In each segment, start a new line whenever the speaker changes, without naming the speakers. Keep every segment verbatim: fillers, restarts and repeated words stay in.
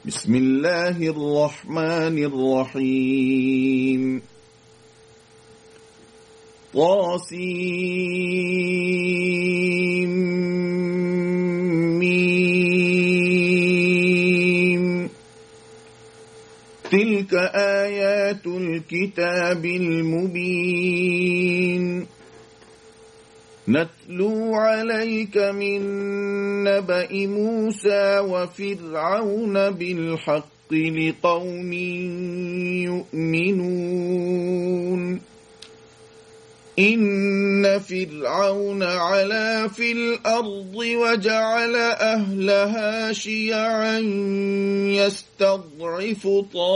بسم الله الرحمن الرحيم طاسيم تلك آيات الكتاب المبين نتلو عليك من نبأ موسى وفرعون بالحق لقوم يؤمنون إن فرعون علا في الأرض وجعل أهلها شيعا يستضعف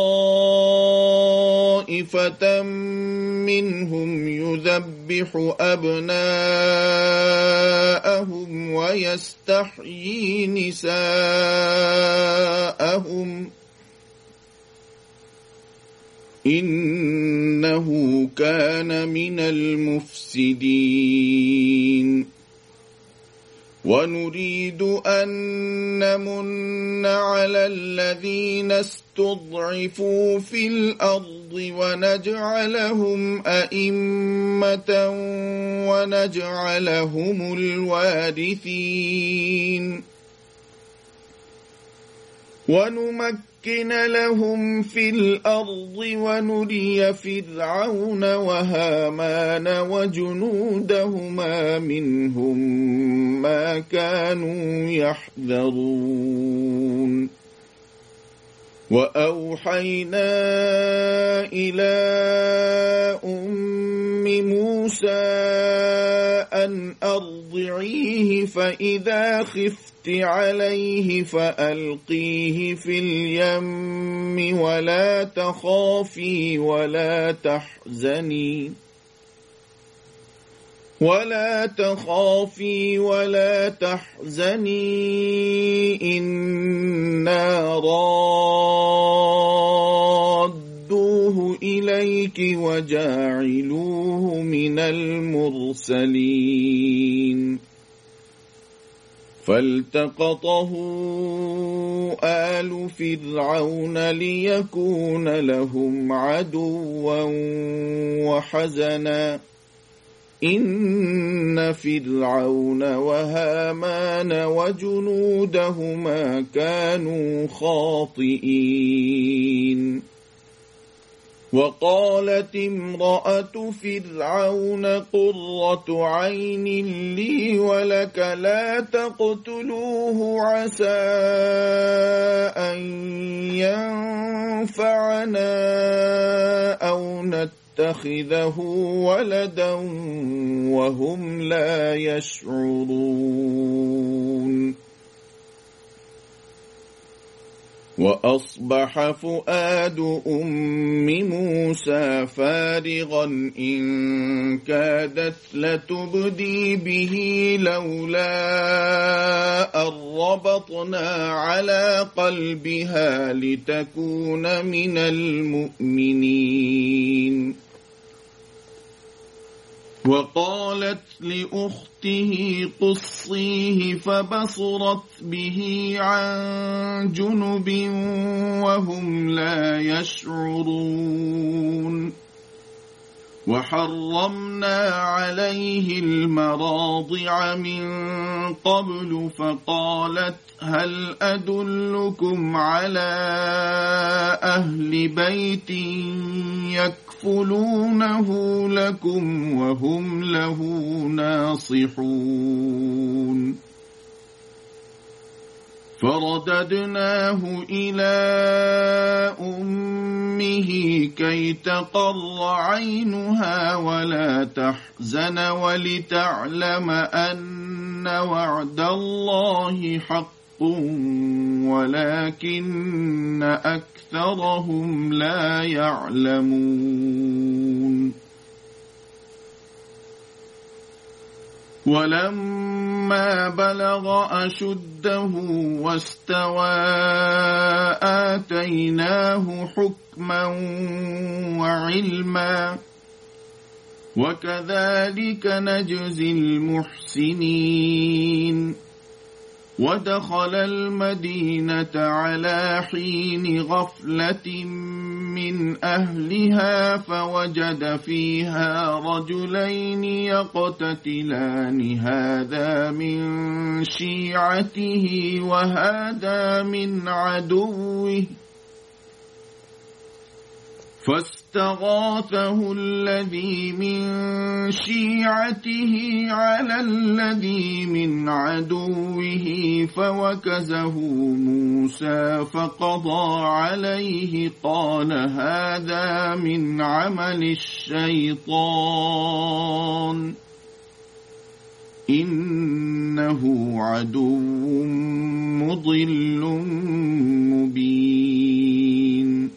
طائفة منهم يذبح أبناءهم ويستحيي نساءهم إنه كان من المفسدين ونريد أن نمن على الذين استضعفوا في الأرض ونجعلهم أئمة ونجعلهم الوارثين ونمكن لهم في الأرض ونري فرعون وهامان وجنودهما منهم ما كانوا يحذرون وأوحينا إلى أم موسى أن أرضعيه فإذا خفت عليه فألقيه في اليم ولا تخافي ولا تحزني ولا تخافي ولا تحزني إنا رادوه إليك وجاعلوه من المرسلين فالتقطه آل فرعون ليكون لهم عدوا وحزنا إن فرعون وهامان وجنودهما كانوا خاطئين وقالت امرأة فرعون قرة عين لي ولك لا تقتلوه عسى أن ينفعنا أو نتخذه ولدا وهم لا يشعرون وأصبح فؤاد أم موسى فارغا إن كادت لتبدي به لولا أن ربطنا على قلبها لتكون من المؤمنين وقالت لأخته قصيه فبصرت به عن جنب وهم لا يشعرون وحرمنا عليه المراضع من قبل فقالت هل أدلكم على أهل بيت يكفلونه لكم وهم له ناصحون فرددناه إلى أمه كي تقر عينها ولا تحزن ولتعلم أن وعد الله حق ولكن أكثرهم لا يعلمون ولما بلغ أشده واستوى آتيناه حكما وعلما وكذلك نجزي المحسنين ودخل المدينة على حين غفلة من أهلها فوجد فيها رجلين يقتتلان هذا من شيعته وهذا من عدوه فاستغاثه الذي من شيعته على الذي من عدوه فوكزه موسى فقضى عليه قال هذا من عمل الشيطان إنه عدو مضل مبين.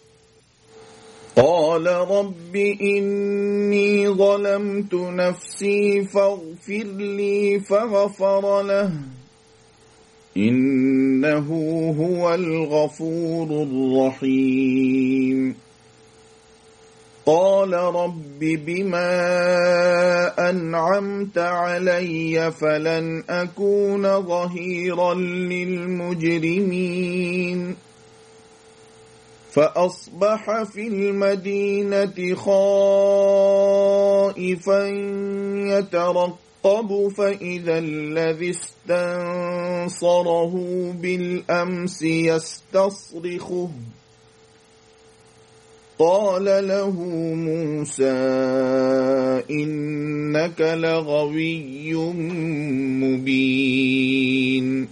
قال رب إني ظلمت نفسي فاغفر لي فغفر له إنه هو الغفور الرحيم. قال رب بما أنعمت علي فلن أكون ظهيرا للمجرمين. فأصبح في المدينة خائفا يترقب فإذا الذي استنصره بالأمس يستصرخه قال له موسى إنك لغوي مبين.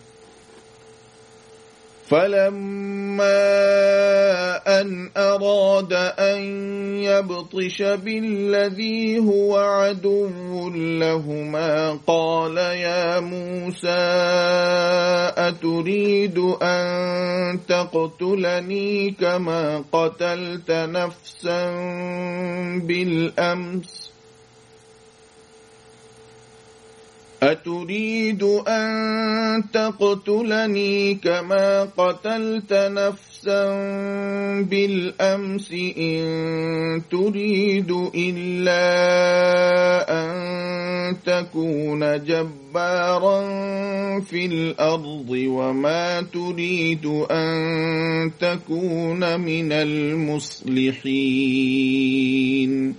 فلما أن أراد أن يبطش بالذي هو عدو لهما قال يا موسى أتريد أن تقتلني كما قتلت نفسا بالأمس أتريد أن تقتلني كما قتلت نفسا بالأمس إن تريد إلا أن تكون جبارا في الأرض وما تريد أن تكون من المصلحين.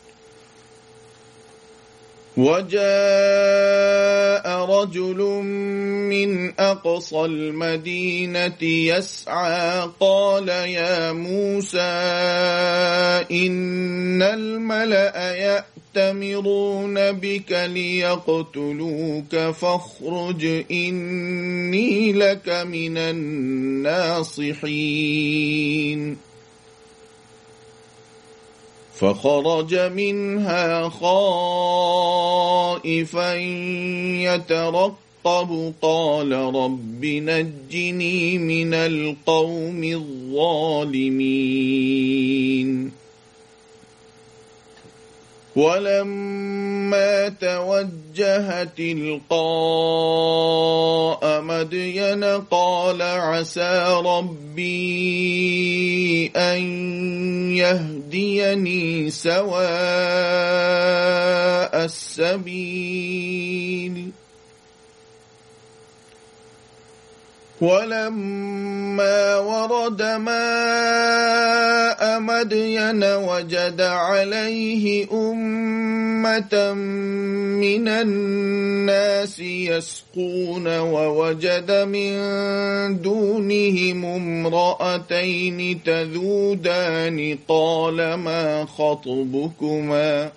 وجاء رجل من أقصى المدينة يسعى قال يا موسى إن الملأ يأتمرون بك ليقتلوك فاخرج إني لك من الناصحين. فخرج منها خائفا يترقب قال رب نجني من القوم الظالمين. ولما توجه تلقاء مدين قال عسى ربي أن يهديني سواء السبيل. ولما ورد ماء مدين وجد عليه أمة من الناس يسقون ووجد من دونهم امرأتين تذودان قال ما خطبكما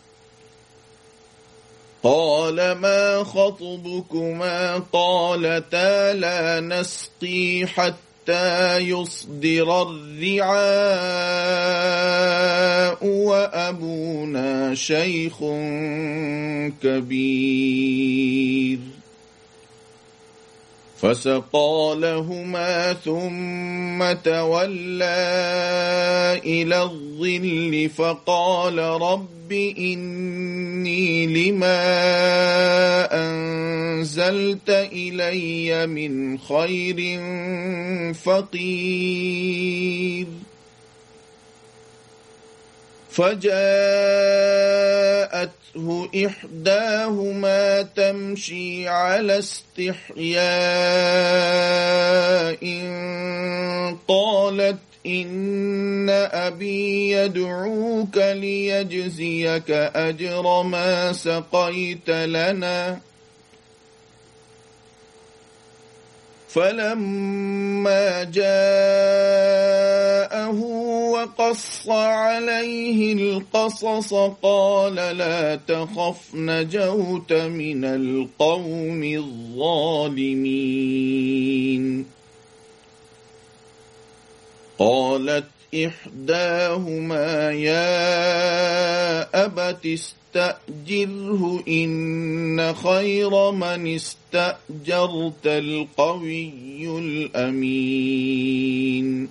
قال ما خطبكما قالتا لا نسقي حتى يصدر الرعاء وأبونا شيخ كبير. فسقى لهما ثم تولى إلى الظل فقال رب إني لما أنزلت إلي من خير فقير. فجاءته إحداهما تمشي على استحياء قالت إن أبي يدعوك ليجزيك أجر ما سقيت لنا. فلما جاءه وقص عليه القصص قال لا تخف نجوت من القوم الظالمين. قالت إحداهما يا أبت استأجره إن خير من استأجرت القوي الأمين.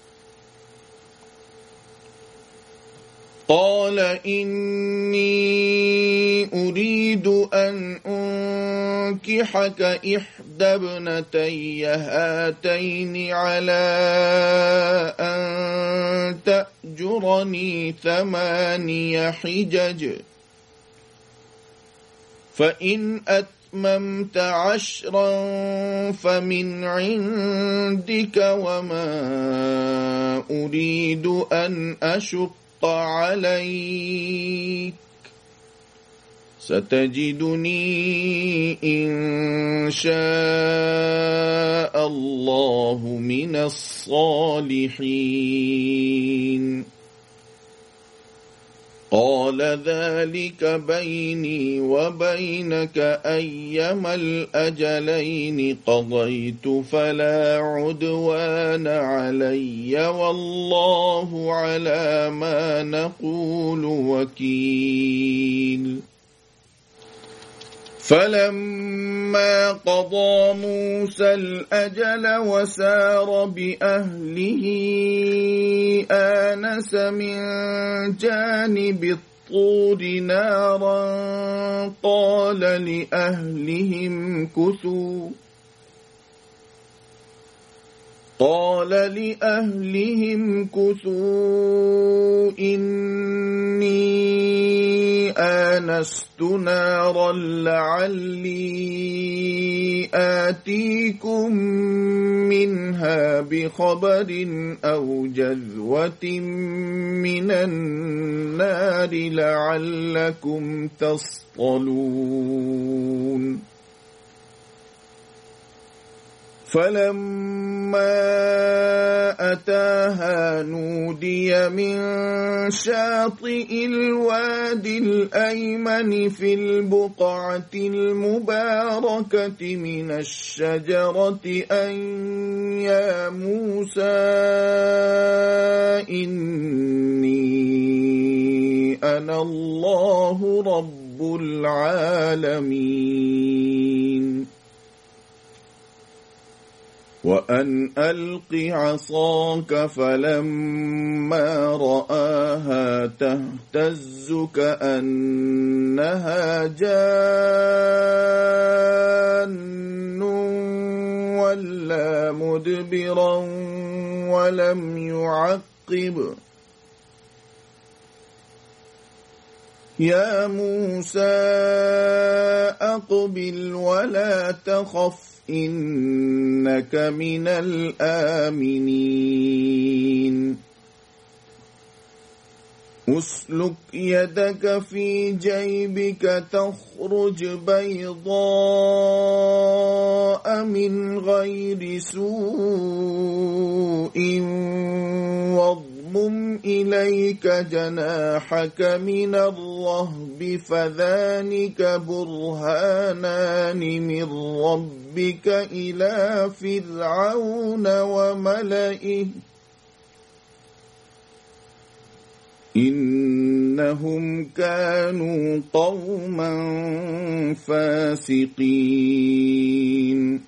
قال إني أريد أن أنكحك إحدى ابنتي هاتين على أن تأجرني ثماني حجج فإن أتممت عشرا فمن عندك وما أريد أن أشق عليك ستجدني إن شاء الله من الصالحين. قال ذلك بيني وبينك أيما الأجلين قضيت فلا عدوان علي والله على ما نقول وكيل. فلما قضى موسى الأجل وسار بأهله آنس من جانب الطور نارا قال لأهلهم كثوا قال لأهلهم كثوا إني آنست نارا لعلي آتيكم منها بخبر أو جذوة من النار لعلكم تصطلون. فلما أتاها نودي من شاطئ الوادي الأيمن في البقعة المباركة من الشجرة أن يا موسى إني أنا الله رب العالمين. وأن ألق عصاك فلما رآها تهتز كأنها جان ولا مدبرا ولم يعقب. يا موسى أقبل ولا تخف إنك من الآمنين. أسلك يدك في جيبك تخرج بيضاء من غير سوء واضمم إليك جناحك من الرهب فذلك برهانان من ربك إلى فرعون وملئه إنهم كانوا قوما فاسقين.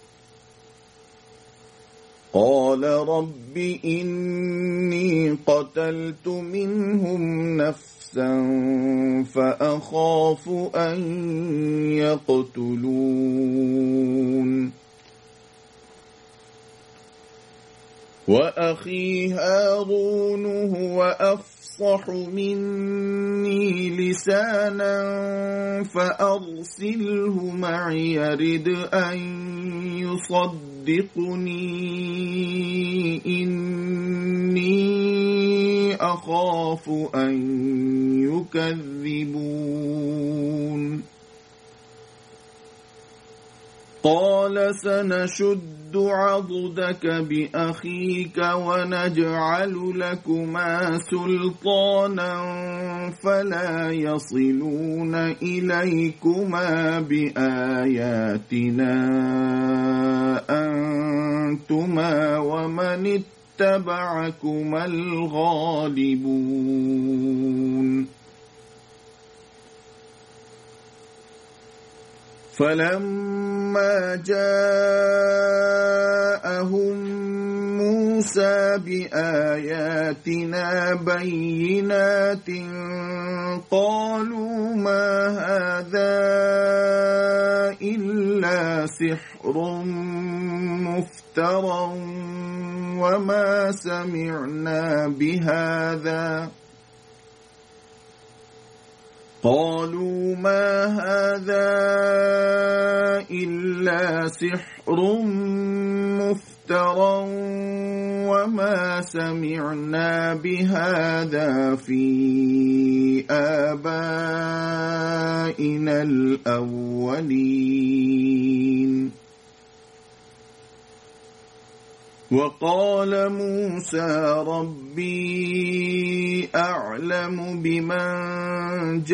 قال رب إني قتلت منهم نفسا فأخاف أن يقتلون. وأخي هارون هو أفصح أفصح مني لسانا فأرسله معي يرد أن يصدقني إني أخاف أن يكذبون قال سنشد عضدك بأخيك ونجعل لكما سلطانا فلا يصلون إليكما بآياتنا أنتما ومن اتبعكما الغالبون فلما جاءهم موسى بآياتنا بينات قالوا ما هذا إلا سحر مفترى وما سمعنا بهذا قالوا ما هذا إلا سحر مفترى وما سمعنا بهذا في آبائنا الأولين وقال موسى ربي أعلم بمن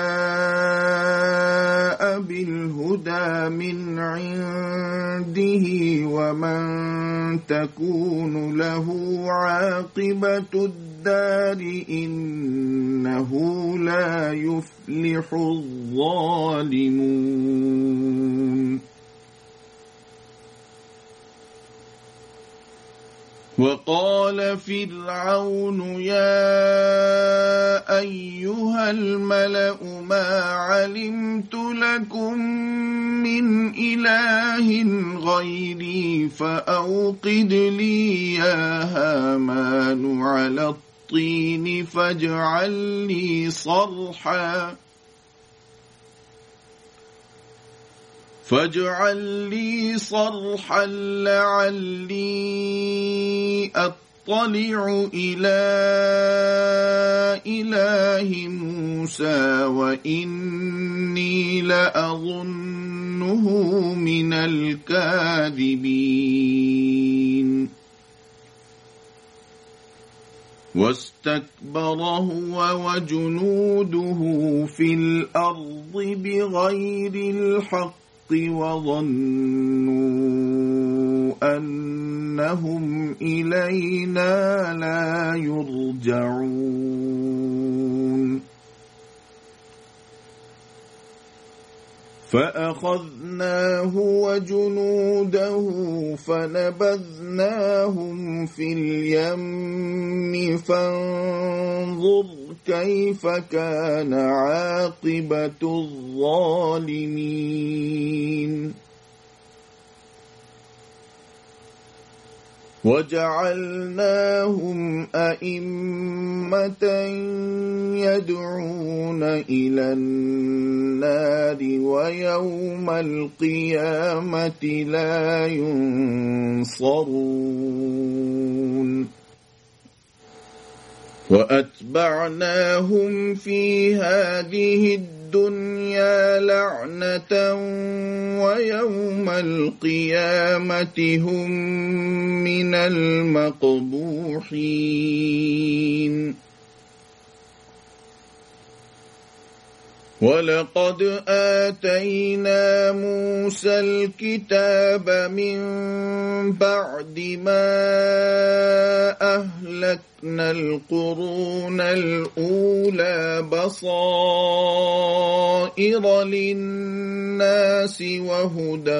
جاء بالهدى من عنده ومن تكون له عاقبة الدار إنه لا يفلح الظالمون وقال فرعون يا أيها الملأ ما علمت لكم من إله غيري فأوقد لي يا هامان على الطين فاجعل لي صرحا فاجعل لي صرحا لعلي أطلع إلى إله موسى وإني لأظنه من الكاذبين واستكبر هو وجنوده في الأرض بغير الحق وظنوا أنهم إلينا لا يرجعون فأخذناه وجنوده فنبذناهم في اليم فانظر كيف كان عاقبة الظالمين وجعلناهم أئمة يدعون إلى النار ويوم القيامة لا ينصرون وأتبعناهم في هذه الدنيا لعنة ويوم القيامة هم من المقبوحين ولقد آتينا موسى الكتاب من بعد ما أهلكنا القرون الأولى بصائر للناس وهدى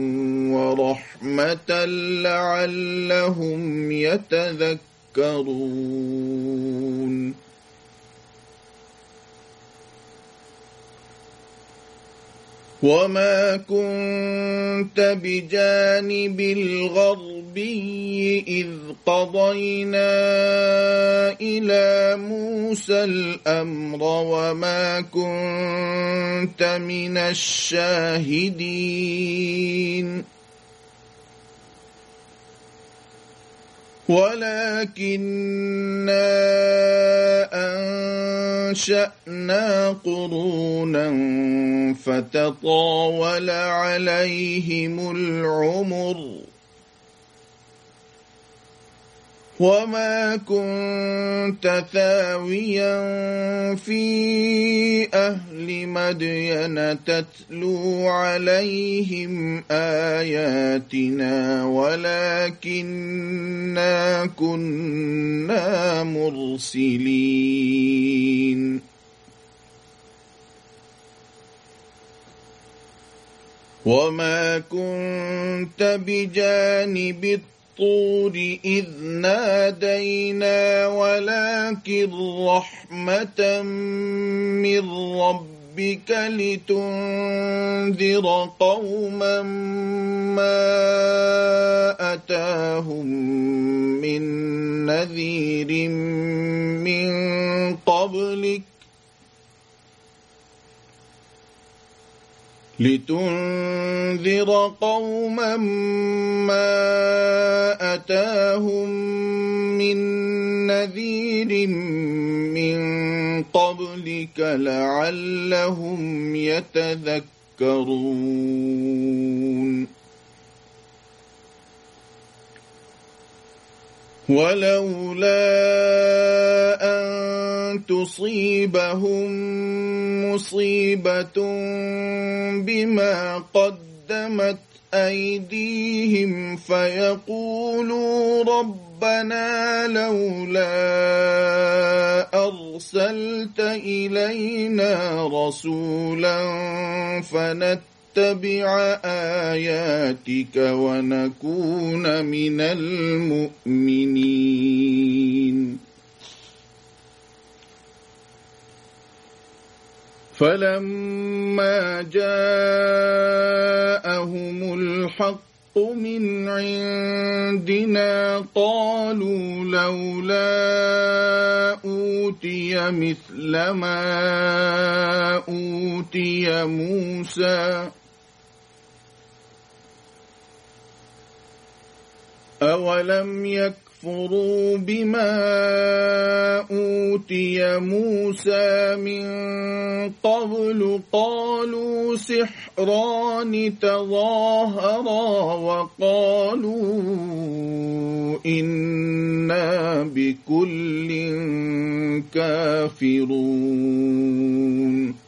ورحمة لعلهم يتذكرون وما كنت بجانب الغربي إذ قضينا إلى موسى الأمر وما كنت من الشاهدين ولكننا أنشأنا قرونا فتطاول عليهم العمر وما كنت ثاويا في أهل مدين تتلو عليهم آياتنا ولكننا كنا مرسلين وما كنت بجانب الطور إذ نادينا ولكن رحمة من ربك لتنذر قوما ما أتاهم من نذير من قبلك لتنذر قوما ما أتاهم من نذير من قبلك لعلهم يتذكرون ولولا أن تصيبهم مصيبة بما قدمت أيديهم فيقولوا ربنا لولا أرسلت إلينا رسولا فنتبع آياتك ونكون من المؤمنين فلما جاءهم الحق من عندنا قالوا لولا أوتي مثل ما أوتي موسى أولم يكفروا بما أوتي موسى من قبل قالوا سحران تظاهرا وقالوا إنا بكل كافرون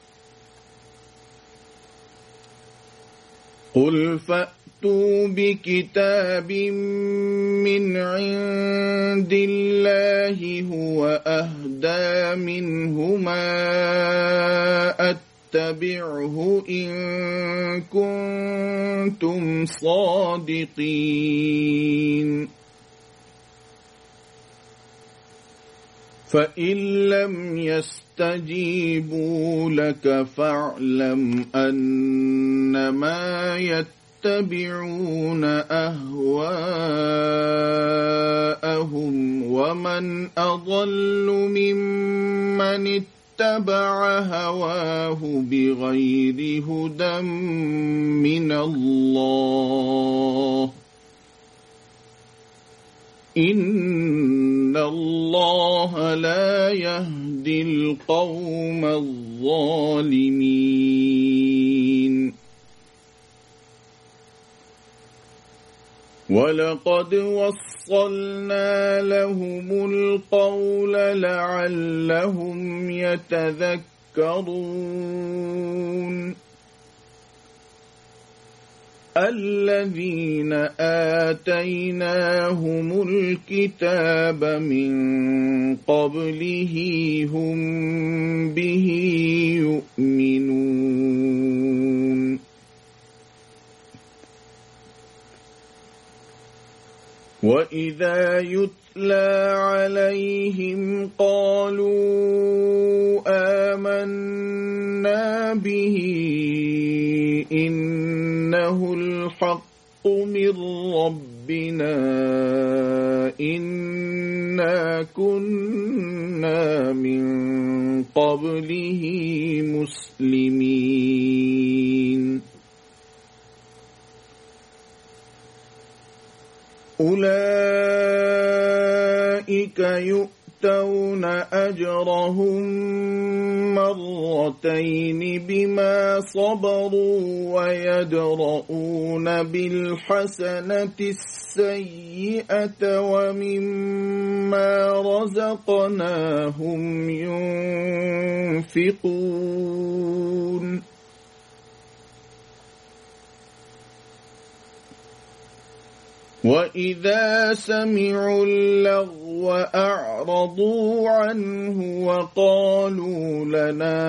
قل فأتوا بكتاب من عند الله هو أهدى منهما أتبعه إن كنتم صادقين فإن لم يستجيبوا لك فاعلم أنما يتبعون أهواءهم ومن أضل ممن اتبع هواه بغير هدى من الله إن الله لا يهدي القوم الظالمين ولقد وصلنا لهم القول لعلهم يتذكرون الذين آتيناهم الكتاب من قبله هم به يؤمنون وإذا يتلى عليهم قالوا آمنا به إنه الحق من ربنا إنا كنا من قبله مسلمين أولئك يؤتون أجرهم مرتين بما صبروا ويدرؤون بالحسنة السيئة ومما رزقناهم ينفقون وإذا سمعوا اللغو أعرضوا عنه وقالوا لنا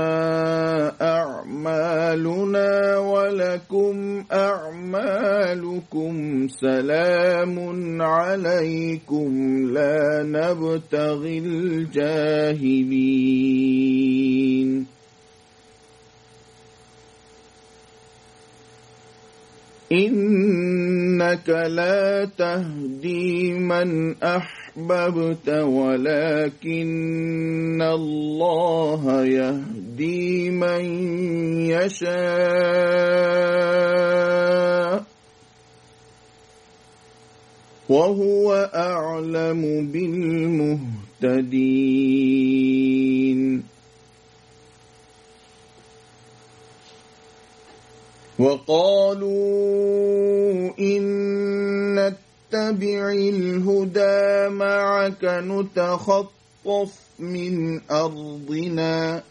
أعمالنا ولكم أعمالكم سلام عليكم لا نبتغي الجاهلين إنك لا تهدي من أحببت ولكن الله يهدي من يشاء وهو أعلم بالمهتدين وقالوا إن نتبع الهدى معك نتخطف من أرضنا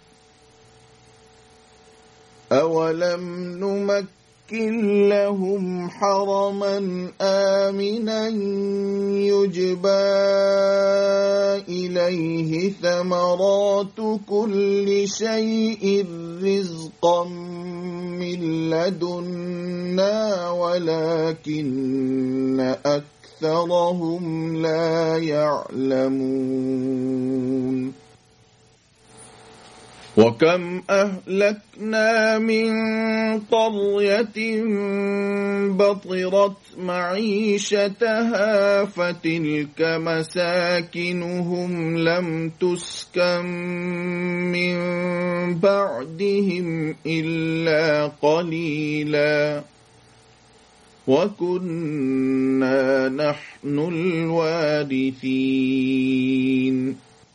أولم نمكن لهم حرما آمنا يجبى إليه ثمرات كل شيء رزقا من لدنا ولكن أكثرهم لا يعلمون وكم أهلكنا من قرية بطرت معيشتها فتلك مساكنهم لم تسكن من بعدهم إلا قليلا وكنا نحن الوارثين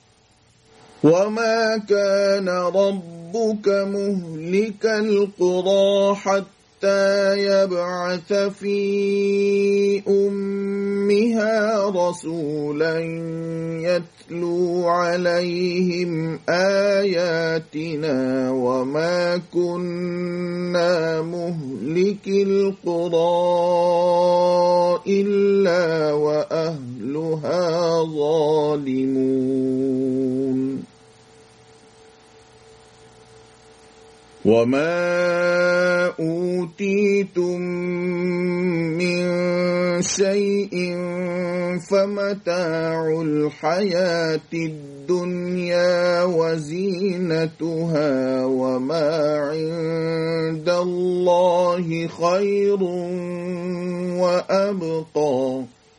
وما كان ربك مهلك القرى حتى يبعث في أمها رسولا يتلو عليهم آياتنا وما كنا مهلك القرى إلا وأهلها ظالمون وما أوتيتم من شيء فمتاع الحياة الدنيا وزينتها وما عند الله خير وأبقى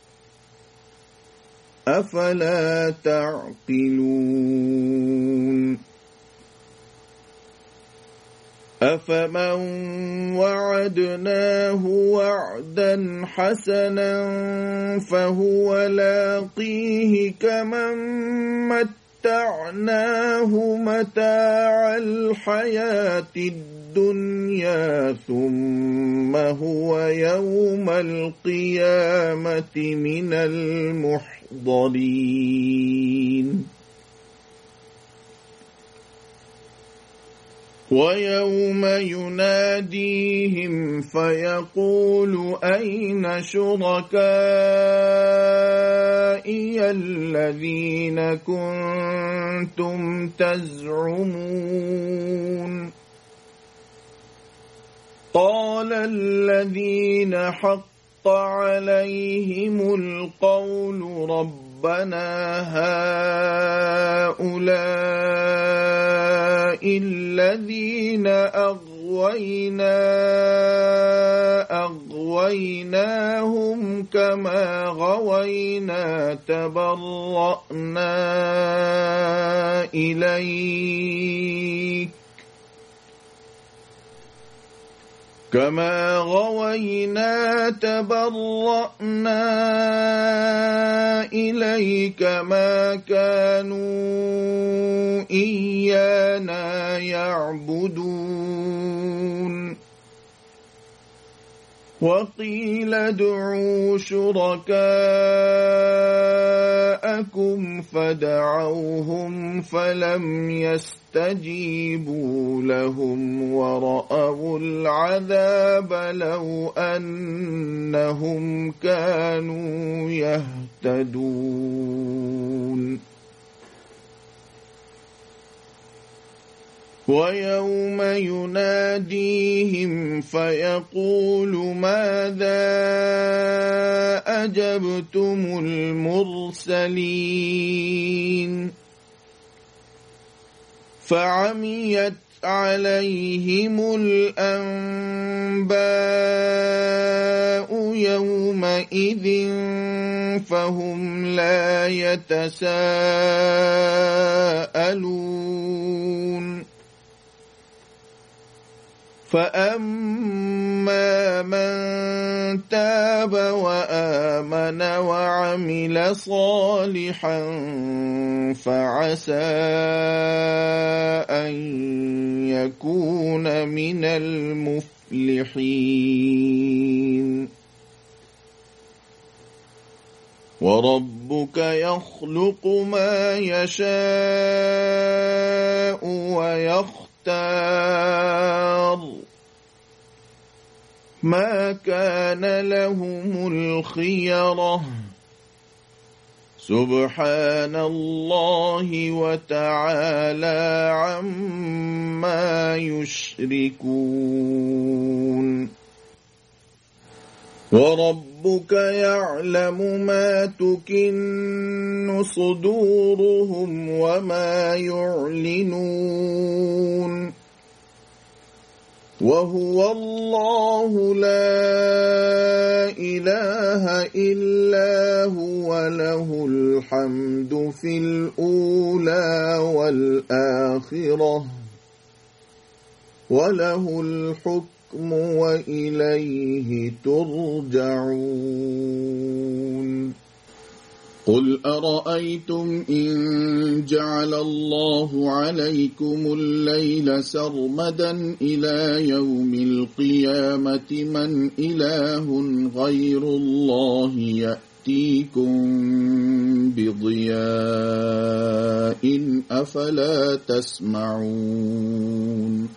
أفلا تعقلون أفمن وعدناه وعدا حسنا فهو لاقيه كمن متعناه متاع الحياة الدنيا ثم هو يوم القيامة من المحضرين ويوم يناديهم فيقول أين شركائي الذين كنتم تزعمون قال الذين حق عليهم القول ربنا هؤلاء الذين أغوينا أغويناهم كما غوينا تبرأنا إليك كما غوينا تبرأنا إليك ما كانوا إيانا يعبدون وقيل ادعوا شركاءكم فدعوهم فلم يستجيبوا لهم ورأوا العذاب لو أنهم كانوا يهتدون ويوم يناديهم فيقول ماذا أجبتم المرسلين فعميت عليهم الأنباء يومئذ فهم لا يتساءلون فأما من تاب وآمن وعمل صالحا فعسى أن يكون من المفلحين وربك يخلق ما يشاء ويختار ما كان لهم الخيرة سبحان الله وتعالى عما يشركون وربك يعلم ما تكن صدورهم وما يعلنون وهو الله لا إله إلا هو له الحمد في الأولى والآخرة وله الحكم وإليه ترجعون قل أرأيتم إن جعل الله عليكم الليل سرمدا إلى يوم القيامة من إله غير الله يأتيكم بضياء أفلا تسمعون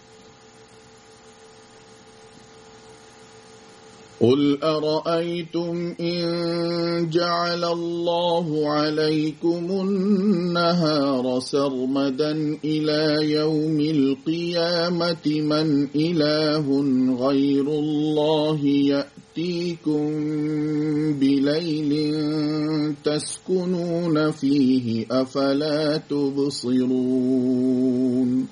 قل أرأيتم إن جعل الله عليكم النهار سرمدا إلى يوم القيامة من إله غير الله يأتيكم بليل تسكنون فيه أفلا تبصرون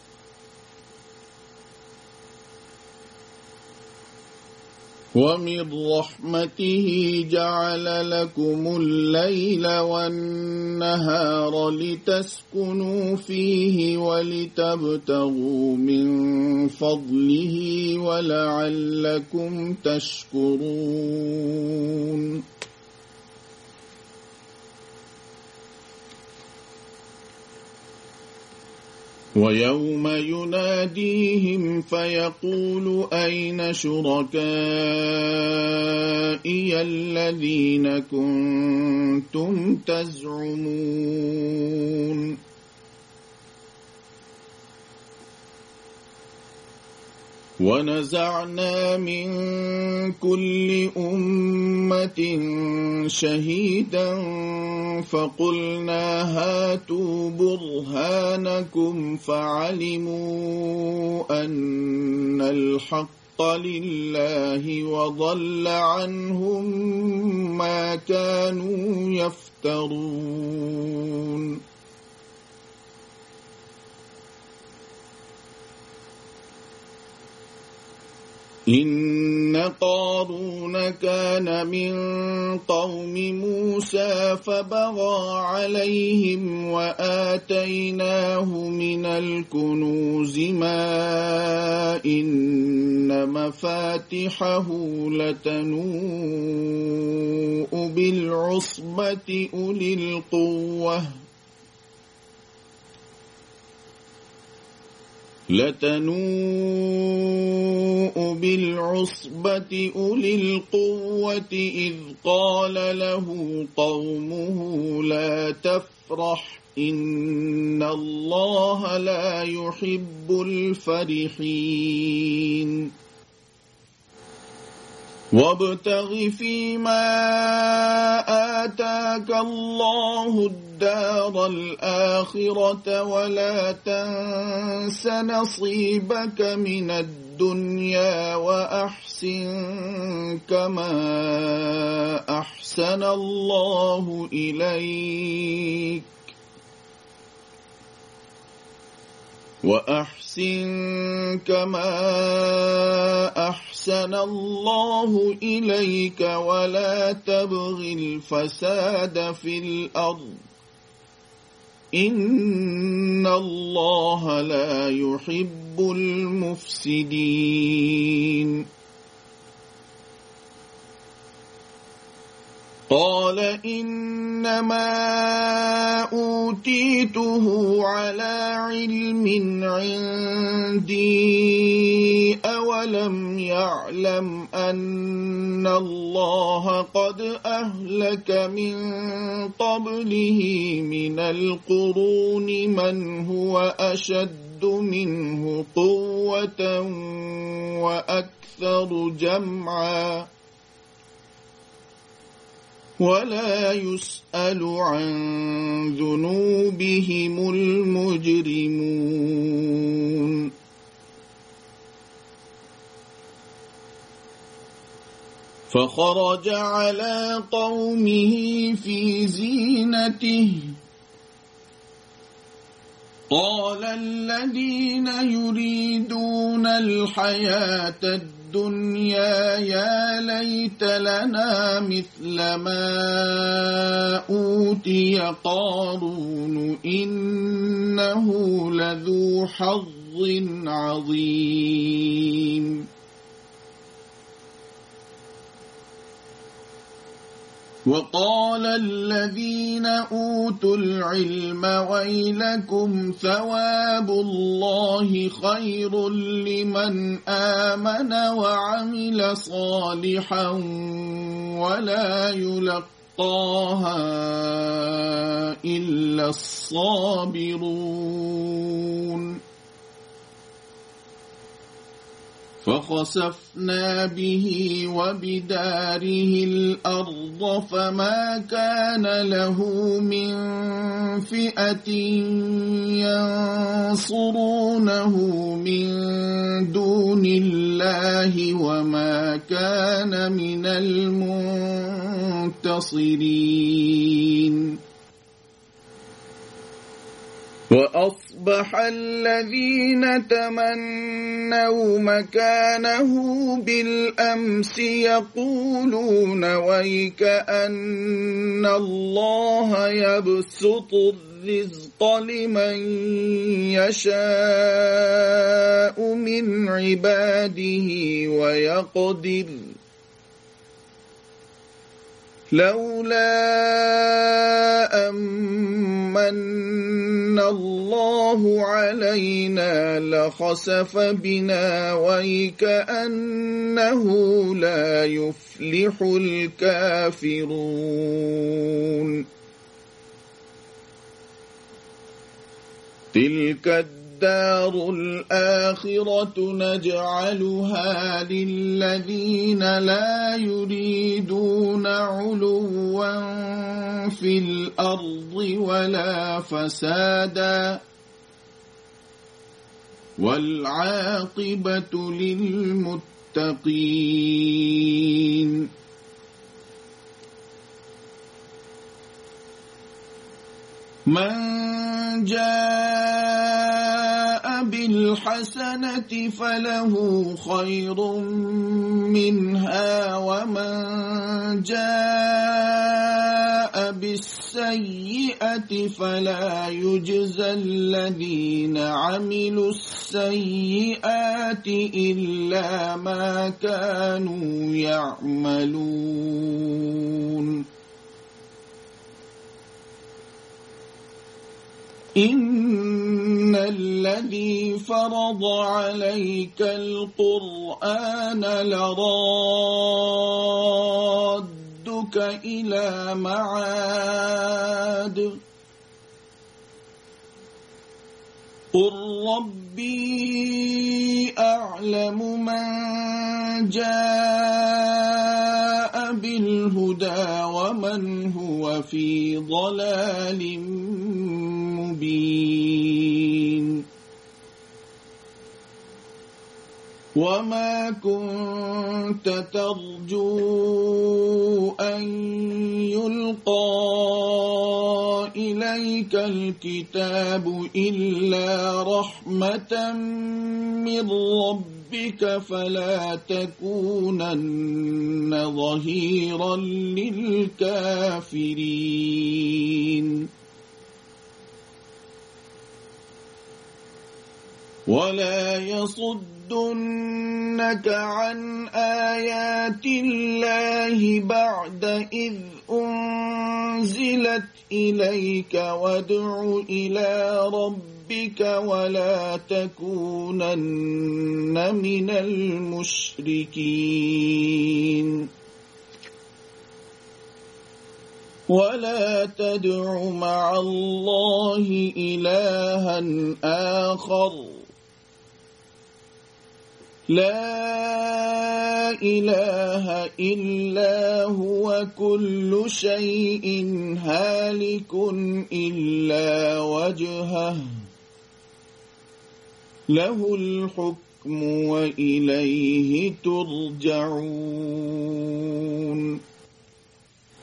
ومن رحمته جعل لكم الليل والنهار لتسكنوا فيه ولتبتغوا من فضله ولعلكم تشكرون ويوم يناديهم فيقول أين شركائي الذين كنتم تزعمون ونزعنا من كل أمة شهيدا فقلنا هاتوا برهانكم فعلموا أن الحق الحق لله وضل عنهم ما كانوا يفترون إن قارون كان من قوم موسى فبغى عليهم وآتيناه من الكنوز ما إن مفاتحه لتنوء بالعصبة أولي القوة لتنوء بالعصبة أولي القوة إذ قال له قومه لا تفرح إن الله لا يحب الفرحين وابتغ فيما آتاك الله الدار الآخرة ولا تنس نصيبك من الدنيا وأحسن كما أحسن الله إليك وأحسن كما أحسن الله إليك ولا تبغ الفساد في الأرض إن الله لا يحب المفسدين قال إنما أوتيته على علم عندي أولم يعلم أن الله قد أهلك من قبله من القرون من هو أشد منه قوة وأكثر جمعا ولا يسأل عن ذنوبهم المجرمون فخرج على قومه في زينته قال الذين يريدون الحياة الدنيا الدنيا يا ليت لنا مثل ما أوتي قارون إنه لذو حظ عظيم وقال الذين أوتوا العلم ويلكم ثواب الله خير لمن آمن وعمل صالحا ولا يلقاها إلا الصابرون فخسفنا به وبداره الأرض فما كان له من فئة ينصرونه من دون الله وما كان من المنتصرين وأصبح الذين تمنوا مكانه بالأمس يقولون ويك أن الله يبسط الرزق لمن يشاء من عباده ويقدر لولا أمن الله علينا لخسف بنا ويكأنه لا يفلح الكافرون تلك الدار الآخرة نجعلها للذين لا يريدون علوا في الأرض ولا فسادا والعاقبة للمتقين المتقين من جاء بالحسنة فله خير منها ومن جاء بالسيئة فلا يجزى الذين عملوا السيئات إلا ما كانوا يعملون إن الذي فرض عليك القرآن لرادك إلى معاد قل ربي أعلم من جاء بالهدى ومن هو في ضلال مبين وما كنت ترجو أن يلقى إليك الكتاب إلا رحمة من ربك فلا تكونن ظهيرا للكافرين ولا يصدنك عن آيات الله بعد إذ أنزلت إليك وادع إلى ربك ولا تكونن من المشركين ولا تدع مع الله إلها آخر لا إله إلا هو كل شيء هالك إلا وجهه له الحكم وإليه ترجعون